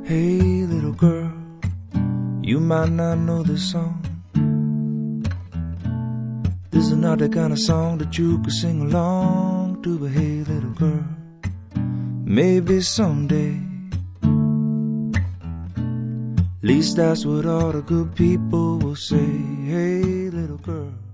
Hey little girl, you might not know this song. This is not the kind of song that you could sing along to, but hey little girl, maybe someday. At least that's what all the good people will say. Hey little girl.